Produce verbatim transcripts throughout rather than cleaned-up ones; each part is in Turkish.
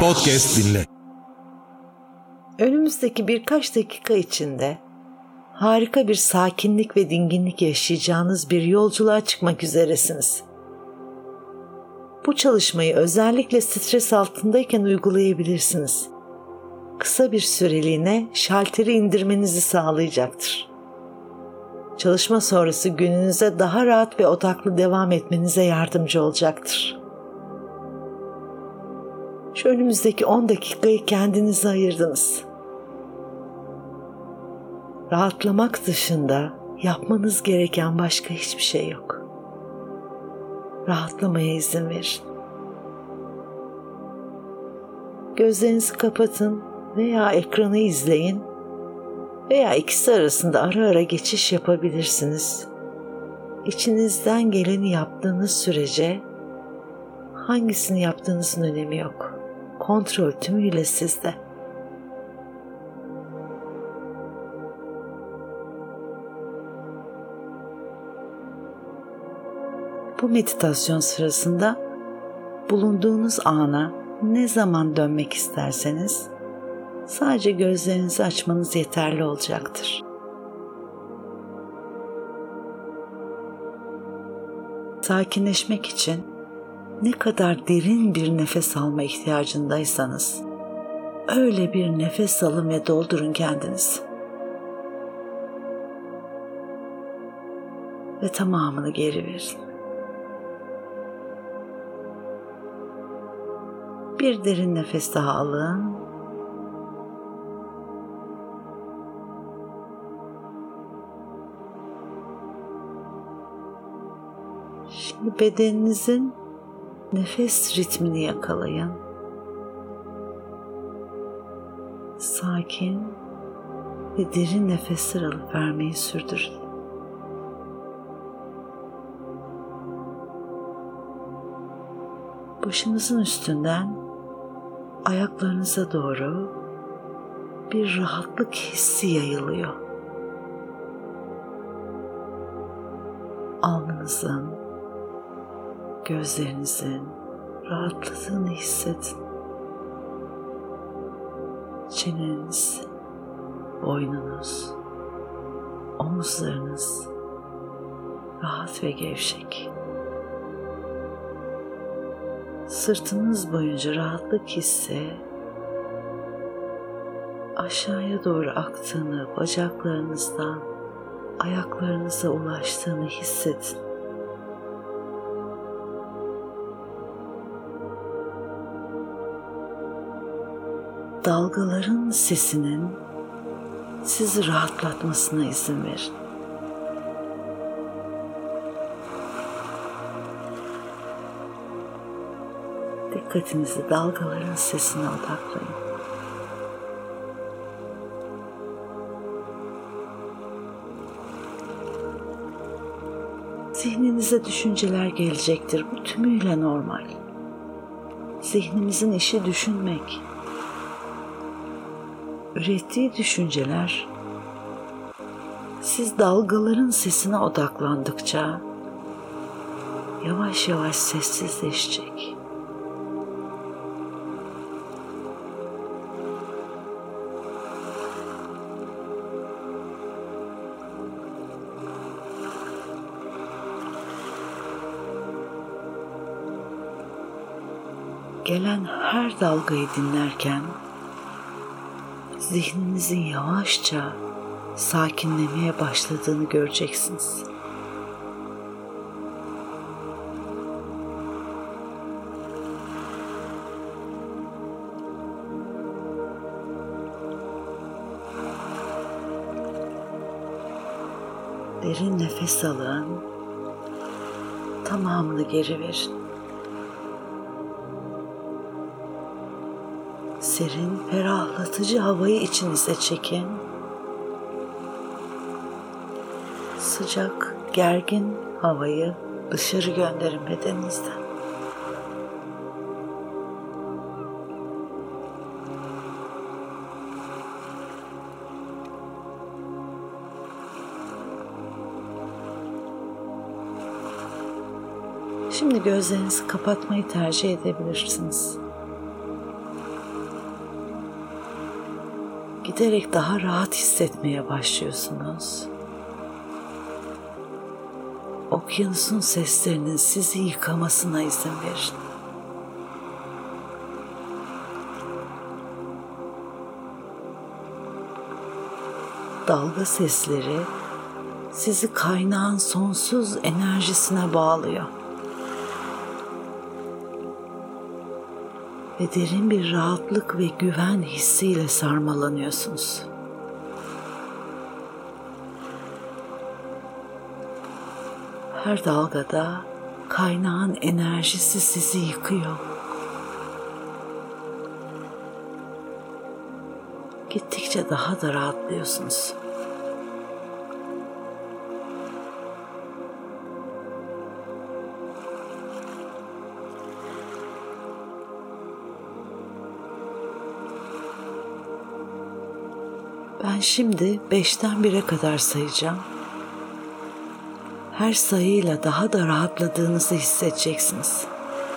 Podcast dinle. Önümüzdeki birkaç dakika içinde harika bir sakinlik ve dinginlik yaşayacağınız bir yolculuğa çıkmak üzeresiniz. Bu çalışmayı özellikle stres altındayken uygulayabilirsiniz. Kısa bir süreliğine şalteri indirmenizi sağlayacaktır. Çalışma sonrası gününüze daha rahat ve odaklı devam etmenize yardımcı olacaktır. Şu önümüzdeki on dakikayı kendinize ayırdınız. Rahatlamak dışında yapmanız gereken başka hiçbir şey yok. Rahatlamaya izin verin. Gözlerinizi kapatın veya ekranı izleyin veya ikisi arasında ara ara geçiş yapabilirsiniz. İçinizden geleni yaptığınız sürece hangisini yaptığınızın önemi yok. Kontrol tümüyle sizde. Bu meditasyon sırasında bulunduğunuz ana ne zaman dönmek isterseniz sadece gözlerinizi açmanız yeterli olacaktır. Sakinleşmek için ne kadar derin bir nefes alma ihtiyacındaysanız öyle bir nefes alın ve doldurun kendinizi. Ve tamamını geri verin. Bir derin nefes daha alın. Şimdi bedeninizin nefes ritmini yakalayın. Sakin ve derin nefesler alıp vermeyi sürdürün. Başınızın üstünden ayaklarınıza doğru bir rahatlık hissi yayılıyor. Alnınızın, gözlerinizin rahatladığını hissedin. Çeneniz, boynunuz, omuzlarınız rahat ve gevşek. Sırtınız boyunca rahatlık hissi aşağıya doğru aktığını, bacaklarınızdan ayaklarınıza ulaştığını hissedin. Dalgaların sesinin sizi rahatlatmasına izin verin. Dikkatinizi dalgaların sesine odaklayın. Zihninize düşünceler gelecektir. Bu tümüyle normal. Zihnimizin işi düşünmek. Ürettiği düşünceler siz dalgaların sesine odaklandıkça yavaş yavaş sessizleşecek. Gelen her dalgayı dinlerken zihninizin yavaşça sakinlemeye başladığını göreceksiniz. Derin nefes alın, tamamını geri verin. Serin, ferahlatıcı havayı içinize çekin. Sıcak, gergin havayı dışarı gönderin bedeninizden. Şimdi gözlerinizi kapatmayı tercih edebilirsiniz. giderek daha rahat hissetmeye başlıyorsunuz. Okyanusun seslerinin sizi yıkamasına izin verin. Dalga sesleri sizi kaynağın sonsuz enerjisine bağlıyor. Ve derin bir rahatlık ve güven hissiyle sarmalanıyorsunuz. Her dalgada kaynağın enerjisi sizi yıkıyor. Gittikçe daha da rahatlıyorsunuz. Ben şimdi beşten bire kadar sayacağım. Her sayıyla daha da rahatladığınızı hissedeceksiniz.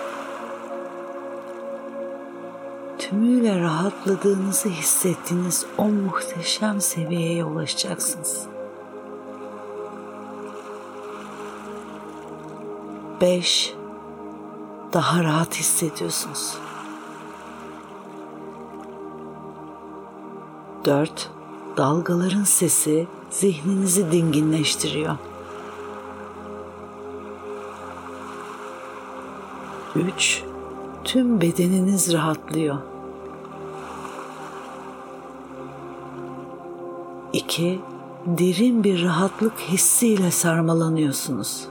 Tümüyle rahatladığınızı hissettiğiniz o muhteşem seviyeye ulaşacaksınız. Beş, daha rahat hissediyorsunuz. Dört, dalgaların sesi zihninizi dinginleştiriyor. Üç, tüm bedeniniz rahatlıyor. İki, derin bir rahatlık hissiyle sarmalanıyorsunuz.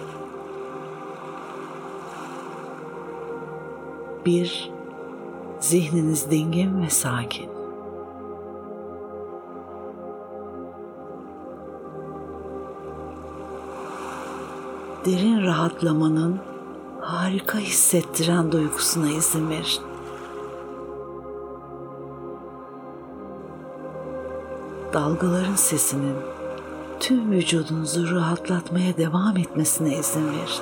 Bir, zihniniz dingin ve sakin. Derin rahatlamanın harika hissettiren duygusuna izin verin. Dalgaların sesinin tüm vücudunuzu rahatlatmaya devam etmesine izin verin.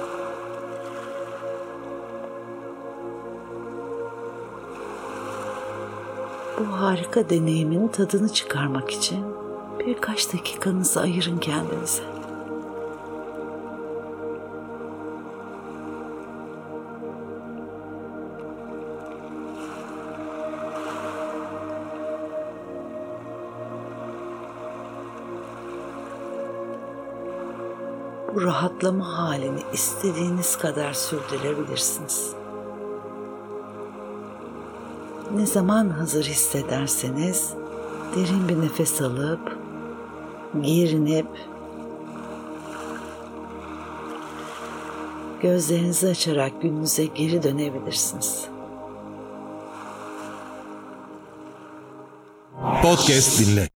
Bu harika deneyimin tadını çıkarmak için birkaç dakikanızı ayırın kendinize. Bu rahatlama halini istediğiniz kadar sürdürebilirsiniz. Ne zaman hazır hissederseniz derin bir nefes alıp gerinip gözlerinizi açarak gününüze geri dönebilirsiniz. Podcast dinle.